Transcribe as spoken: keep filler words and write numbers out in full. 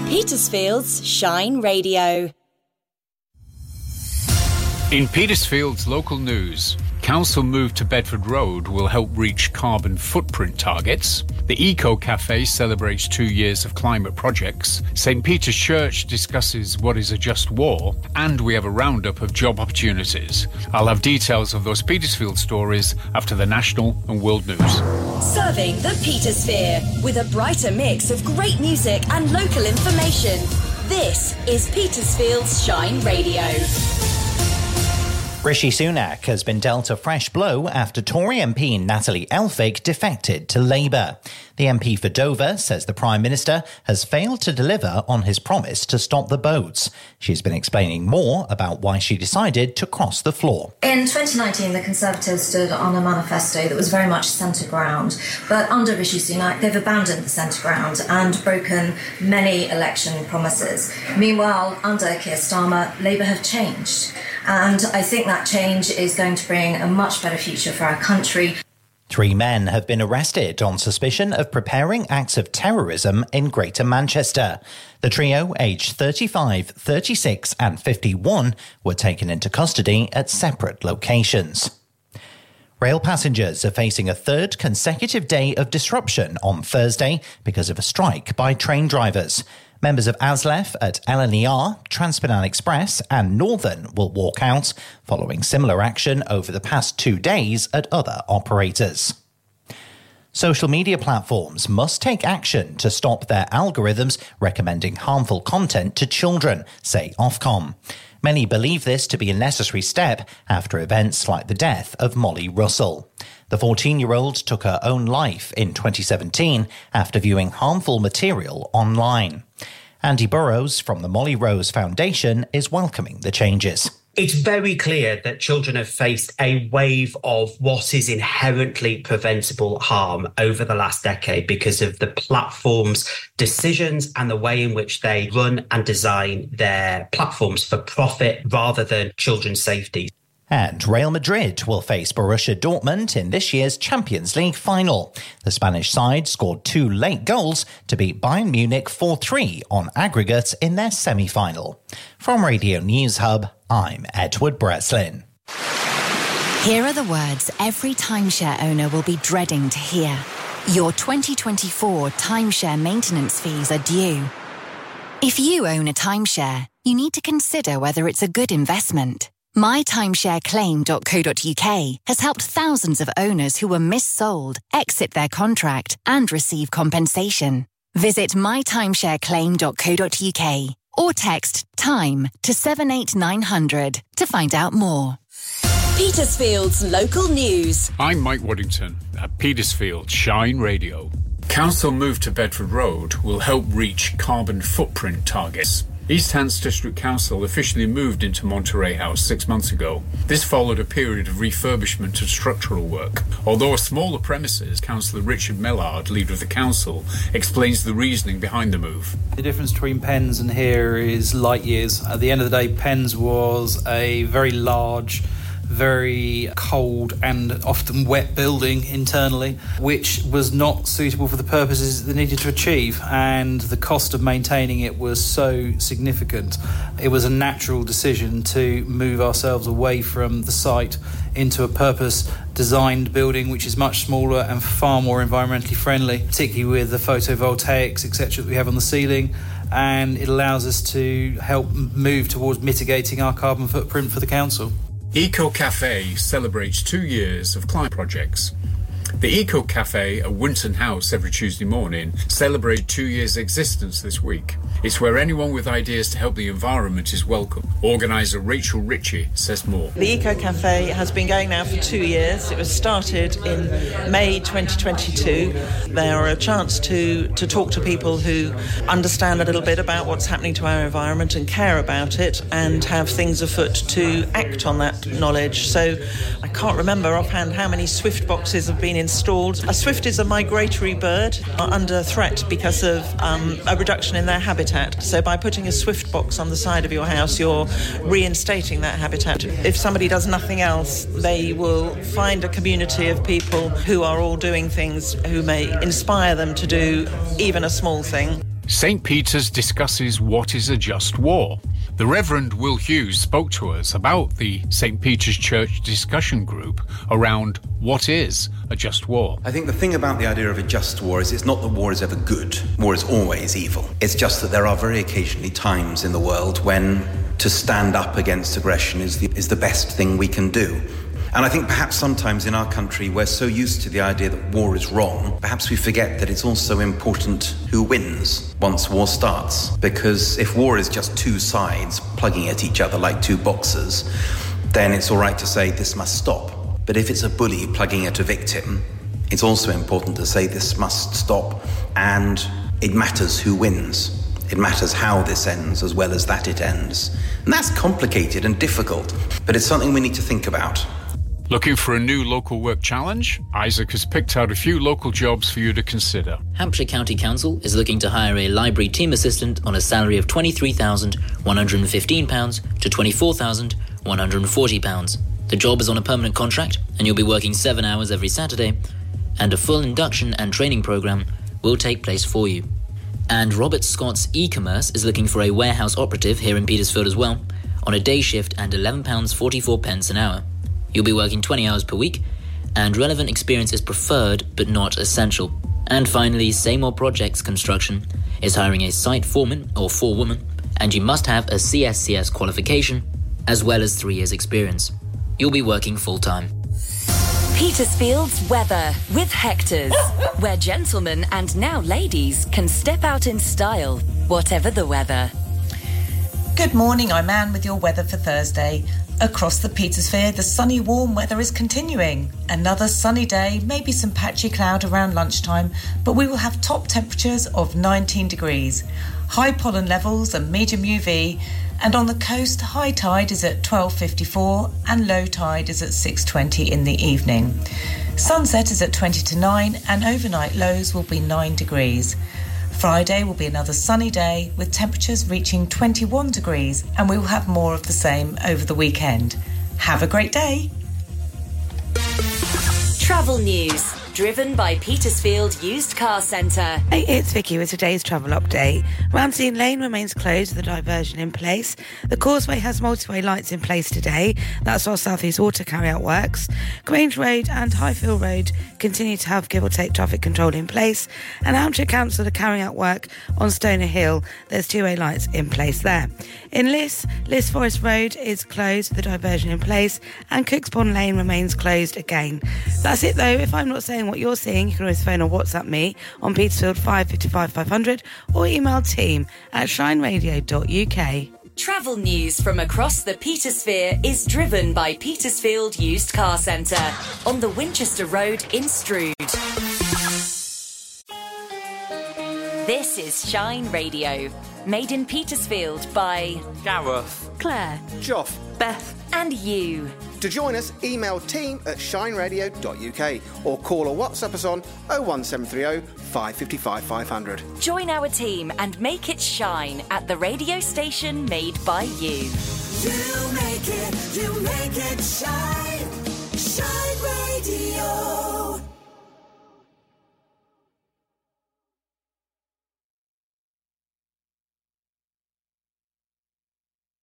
Petersfield's Shine Radio. In Petersfield's local news, council move to Bedford Road will help reach carbon footprint targets. The Eco Cafe celebrates two years of climate projects. St Peter's Church discusses what is a just war, and we have a roundup of job opportunities. I'll have details of those Petersfield stories after the national and world news. Serving the Petersphere with a brighter mix of great music and local information. This is Petersfield's Shine Radio. Rishi Sunak has been dealt a fresh blow after Tory M P Natalie Elphicke defected to Labour. The M P for Dover says the Prime Minister has failed to deliver on his promise to stop the boats. She's been explaining more about why she decided to cross the floor. In twenty nineteen, the Conservatives stood on a manifesto that was very much centre ground. But under Rishi Sunak, they've abandoned the centre ground and broken many election promises. Meanwhile, under Keir Starmer, Labour have changed. And I think that change is going to bring a much better future for our country. Three men have been arrested on suspicion of preparing acts of terrorism in Greater Manchester. The trio, aged thirty-five, thirty-six and fifty-one, were taken into custody at separate locations. Rail passengers are facing a third consecutive day of disruption on Thursday because of a strike by train drivers. Members of ASLEF at L N E R, Transpennine Express and Northern will walk out, following similar action over the past two days at other operators. Social media platforms must take action to stop their algorithms recommending harmful content to children, say Ofcom. Many believe this to be a necessary step after events like the death of Molly Russell. The fourteen-year-old took her own life in twenty seventeen after viewing harmful material online. Andy Burrows from the Molly Rose Foundation is welcoming the changes. It's very clear that children have faced a wave of what is inherently preventable harm over the last decade because of the platform's decisions and the way in which they run and design their platforms for profit rather than children's safety. And Real Madrid will face Borussia Dortmund in this year's Champions League final. The Spanish side scored two late goals to beat Bayern Munich four three on aggregate in their semi-final. From Radio News Hub, I'm Edward Breslin. Here are the words every timeshare owner will be dreading to hear. Your twenty twenty-four timeshare maintenance fees are due. If you own a timeshare, you need to consider whether it's a good investment. my timeshare claim dot co dot uk has helped thousands of owners who were missold exit their contract and receive compensation. Visit my timeshare claim dot co dot uk or text TIME to seven eight nine hundred to find out more. Petersfield's local news. I'm Mike Waddington at Petersfield Shine Radio. Council move to Bedford Road will help reach carbon footprint targets. East Hants District Council officially moved into Monterey House six months ago. This followed a period of refurbishment and structural work. Although a smaller premises, Councillor Richard Millard, leader of the council, explains the reasoning behind the move. The difference between Pens and here is light years. At the end of the day, Pens was a very large, very cold and often wet building internally, which was not suitable for the purposes they needed to achieve, and the cost of maintaining it was so significant. It was a natural decision to move ourselves away from the site into a purpose-designed building which is much smaller and far more environmentally friendly, particularly with the photovoltaics, et cetera, that we have on the ceiling, and it allows us to help move towards mitigating our carbon footprint for the council. Eco Cafe celebrates two years of climate projects. The Eco Cafe at Winton House every Tuesday morning celebrates two years' existence this week. It's where anyone with ideas to help the environment is welcome. Organiser Rachel Ritchie says more. The Eco Cafe has been going now for two years. It was started in May twenty twenty-two. They are a chance to, to talk to people who understand a little bit about what's happening to our environment and care about it and have things afoot to act on that knowledge. So I can't remember offhand how many Swift boxes have been installed. A Swift is a migratory bird under threat because of um, a reduction in their habitat. So by putting a Swift box on the side of your house, you're reinstating that habitat. If somebody does nothing else, they will find a community of people who are all doing things who may inspire them to do even a small thing. Saint Peter's discusses what is a just war. The Reverend Will Hughes spoke to us about the Saint Peter's Church discussion group around what is a just war. I think the thing about the idea of a just war is it's not that war is ever good. War is always evil. It's just that there are very occasionally times in the world when to stand up against aggression is the, is the best thing we can do. And I think perhaps sometimes in our country we're so used to the idea that war is wrong, perhaps we forget that it's also important who wins once war starts. Because if war is just two sides plugging at each other like two boxers, then it's all right to say this must stop. But if it's a bully plugging at a victim, it's also important to say this must stop, and it matters who wins. It matters how this ends as well as that it ends. And that's complicated and difficult, but it's something we need to think about. Looking for a new local work challenge? Isaac has picked out a few local jobs for you to consider. Hampshire County Council is looking to hire a library team assistant on a salary of twenty-three thousand one hundred fifteen pounds to twenty-four thousand one hundred forty pounds. The job is on a permanent contract and you'll be working seven hours every Saturday, and a full induction and training programme will take place for you. And Robert Scott's e-commerce is looking for a warehouse operative here in Petersfield as well, on a day shift and eleven pounds forty-four an hour. You'll be working twenty hours per week, and relevant experience is preferred but not essential. And finally, Seymour Projects Construction is hiring a site foreman or forewoman, and you must have a C S C S qualification as well as three years experience. You'll be working full-time. Petersfield's weather with Hector's, where gentlemen and now ladies can step out in style, whatever the weather. Good morning, I'm Anne with your weather for Thursday. Across the Petersphere, the sunny warm weather is continuing. Another sunny day, maybe some patchy cloud around lunchtime, but we will have top temperatures of nineteen degrees. High pollen levels and medium U V, and on the coast, high tide is at twelve fifty-four and low tide is at six twenty in the evening. Sunset is at twenty to nine and overnight lows will be nine degrees. Friday will be another sunny day with temperatures reaching twenty-one degrees, and we will have more of the same over the weekend. Have a great day. Travel news, driven by Petersfield Used Car Centre. Hey, it's Vicky with today's travel update. Ramsey Lane remains closed with a diversion in place. The causeway has multi-way lights in place today. That's while South East Water carry out works. Grange Road and Highfield Road continue to have give or take traffic control in place. And Hampshire Council are carrying out work on Stoner Hill. There's two-way lights in place there. In Liss, Liss Forest Road is closed with a diversion in place, and Cookspond Lane remains closed again. That's it though. If I'm not saying what you're seeing, you can always phone or WhatsApp me on Petersfield five five five five hundred or email team at shine radio dot U K. Travel news from across the Petersphere is driven by Petersfield Used Car Centre on the Winchester Road in Strood. This is Shine Radio, made in Petersfield by Gareth, Claire, Joff, Beth and you. To join us, email team at shine radio dot U K or call or WhatsApp us on oh one seven three oh, five five five, five hundred. Join our team and make it shine at the radio station made by you. You make it, you make it shine. Shine Radio.